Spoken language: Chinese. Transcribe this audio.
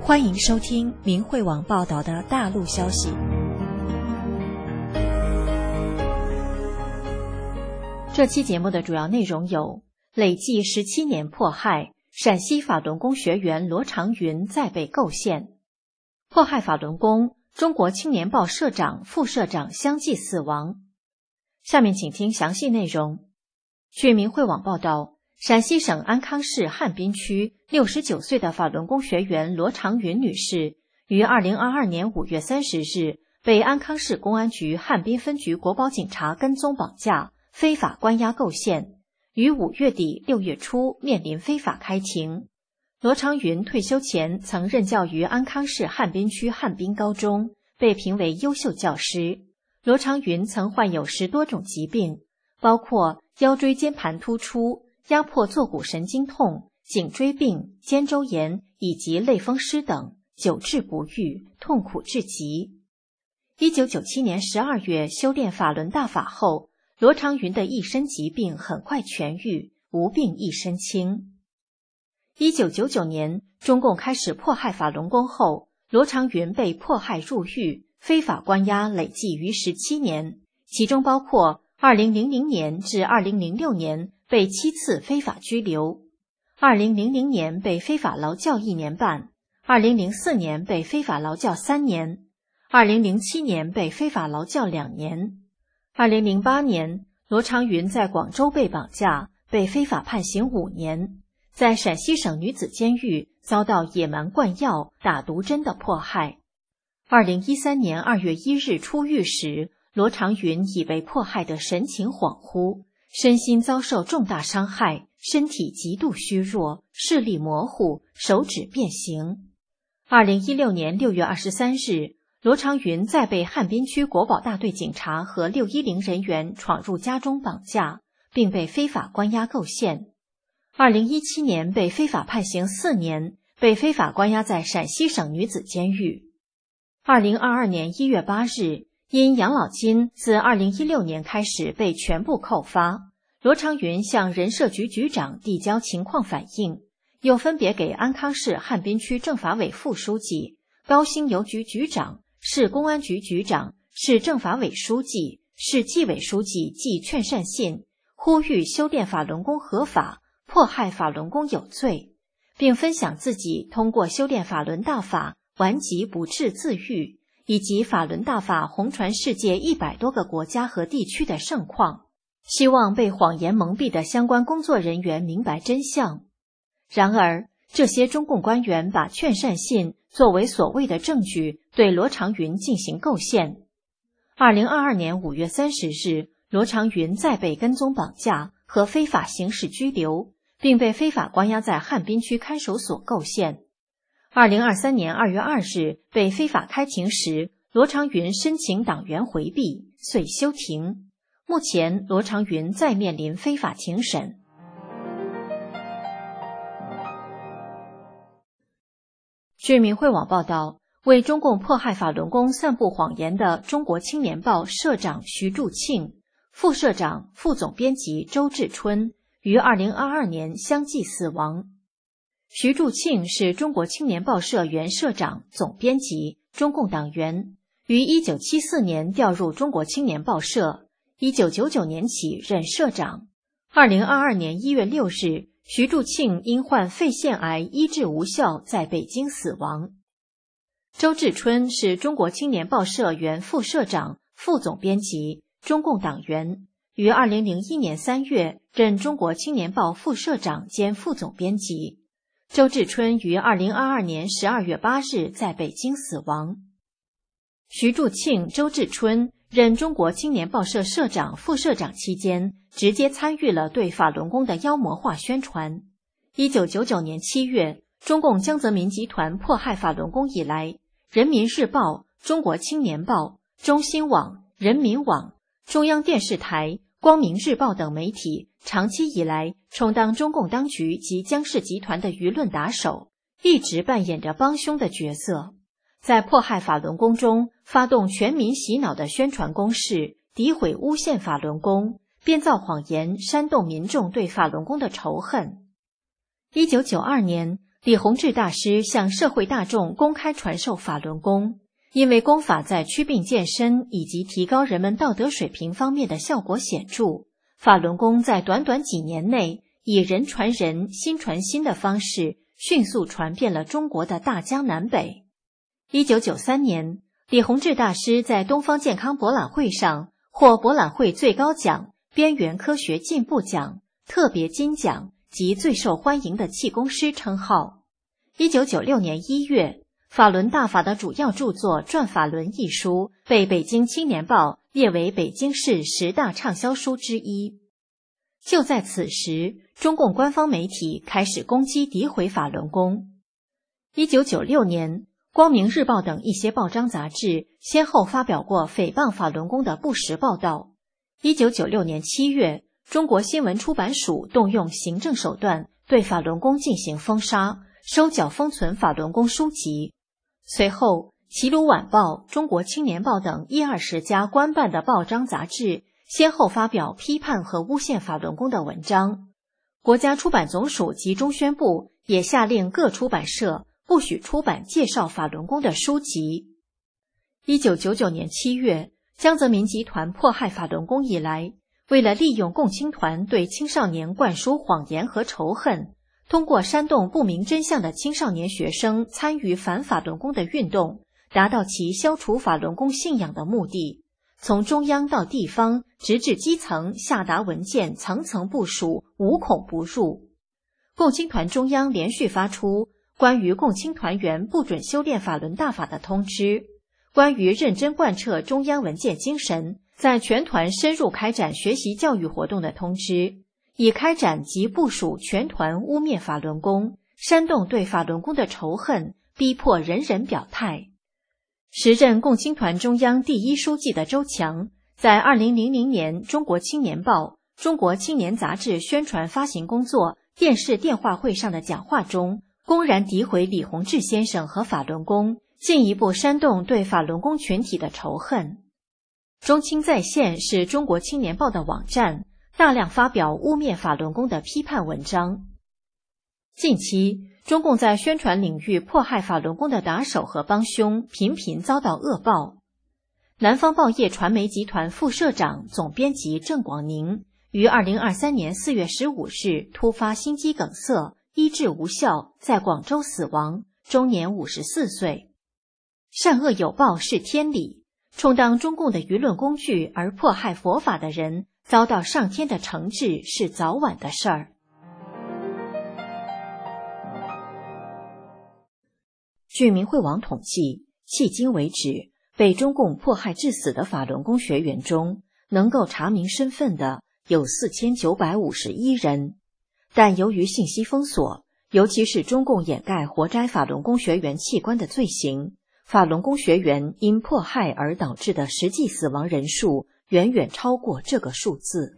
欢迎收听明慧网报道的大陆消息。这期节目的主要内容有：累计17年迫害，陕西法轮功学员罗长云再被构陷；迫害法轮功，中国青年报社长、副社长相继死亡。下面请听详细内容。据明慧网报道，陕西省安康市汉滨区69岁的法轮功学员罗长云女士，于2022年5月30日被安康市公安局汉滨分局国保警察跟踪绑架，非法关押构陷，于5月底6月初面临非法开庭。罗长云退休前曾任教于安康市汉滨区汉滨高中，被评为优秀教师。罗长云曾患有10多种疾病，包括腰椎间盘突出、压迫坐骨神经痛、颈椎病、肩周炎以及类风湿等，久治不愈，痛苦至极。1997年12月修炼法轮大法后，罗长云的一身疾病很快痊愈，无病一身轻。1999年，中共开始迫害法轮功后，罗长云被迫害入狱，非法关押累计逾17年，其中包括2000年至2006年被7次非法拘留，2000年被非法劳教1年半，2004年被非法劳教3年，2007年被非法劳教2年。2008年，罗长云在广州被绑架，被非法判刑5年，在陕西省女子监狱遭到野蛮灌药、打毒针的迫害。2013年2月1日出狱时，罗长云已被迫害得神情恍惚，身心遭受重大伤害，身体极度虚弱，视力模糊，手指变形。2016年6月23日，罗长云再被汉滨区国保大队警察和610人员闯入家中绑架，并被非法关押构陷。2017年被非法判刑4年，被非法关押在陕西省女子监狱。2022年1月8日，因养老金自2016年开始被全部扣发，罗长云向人社局局长递交情况反映，又分别给安康市汉滨区政法委副书记、高新邮局局长、市公安局局长、市政法委书记、市纪委书记寄劝善信，呼吁修炼法轮功合法，迫害法轮功有罪，并分享自己通过修炼法轮大法顽疾不治自愈，以及法轮大法红传世界100多个国家和地区的盛况，希望被谎言蒙蔽的相关工作人员明白真相。然而，这些中共官员把劝善信作为所谓的证据，对罗长云进行构陷。2022年5月30日，罗长云再被跟踪绑架和非法刑事拘留，并被非法关押在汉滨区看守所构陷。2023年2月2日被非法开庭时，罗长云申请党员回避，遂休庭。目前，罗长云再面临非法庭审。据明慧网报道，为中共迫害法轮功散布谎言的中国青年报社长徐柱庆、副社长、副总编辑周志春于2022年相继死亡。徐柱庆是中国青年报社原社长、总编辑，中共党员，于1974年调入中国青年报社，1999年起任社长。2022年1月6日，徐柱庆因患肺腺癌医治无效，在北京死亡。周志春是中国青年报社原副社长、副总编辑，中共党员，于2001年3月任中国青年报副社长兼副总编辑。周志春于2022年12月8日在北京死亡。徐柱庆、周志春任中国青年报社社长、副社长期间，直接参与了对法轮功的妖魔化宣传。1999年7月，中共江泽民集团迫害法轮功以来，人民日报、中国青年报、中新网、人民网、中央电视台、光明日报等媒体长期以来充当中共当局及江氏集团的舆论打手，一直扮演着帮凶的角色，在迫害法轮功中发动全民洗脑的宣传攻势，诋毁诬陷法轮功，编造谎言，煽动民众对法轮功的仇恨。1992年， 李洪志大师向社会大众公开传授法轮功，因为功法在祛病健身以及提高人们道德水平方面的效果显著，法轮功在短短几年内以人传人、心传心的方式迅速传遍了中国的大江南北。1993年，李洪志大师在东方健康博览会上获博览会最高奖边缘科学进步奖、特别金奖及最受欢迎的气功师称号。1996年1月，法轮大法的主要著作《转法轮》一书被北京青年报列为北京市10大畅销书之一。就在此时，中共官方媒体开始攻击诋毁法轮功。1996年，光明日报等一些报章杂志先后发表过诽谤法轮功的不实报道。1996年7月，中国新闻出版署动用行政手段对法轮功进行封杀，收缴封存法轮功书籍。随后，齐鲁晚报、中国青年报等10-20家官办的报章杂志先后发表批判和诬陷法轮功的文章。国家出版总署及中宣部也下令各出版社不许出版介绍法轮功的书籍。1999年7月，江泽民集团迫害法轮功以来，为了利用共青团对青少年灌输谎言和仇恨，通过煽动不明真相的青少年学生参与反法轮功的运动，达到其消除法轮功信仰的目的。从中央到地方，直至基层下达文件，层层部署，无孔不入。共青团中央连续发出关于共青团员不准修炼法轮大法的通知，关于认真贯彻中央文件精神，在全团深入开展学习教育活动的通知，以开展及部署全团污蔑法轮功，煽动对法轮功的仇恨，逼迫人人表态。时任共青团中央第一书记的周强，在2000年中国青年报、中国青年杂志宣传发行工作电视电话会上的讲话中，公然诋毁李洪志先生和法轮功，进一步煽动对法轮功群体的仇恨。中青在线是中国青年报的网站，大量发表污蔑法轮功的批判文章。近期，中共在宣传领域迫害法轮功的打手和帮凶频频遭到恶报。南方报业传媒集团副社长、总编辑郑广宁于2023年4月15日突发心肌梗塞，医治无效，在广州死亡，终年54岁。善恶有报是天理，充当中共的舆论工具而迫害佛法的人，遭到上天的惩治是早晚的事儿。据明慧网统计，迄今为止，被中共迫害致死的法轮功学员中，能够查明身份的有4951人。但由于信息封锁，尤其是中共掩盖活摘法轮功学员器官的罪行，法轮功学员因迫害而导致的实际死亡人数远远超过这个数字。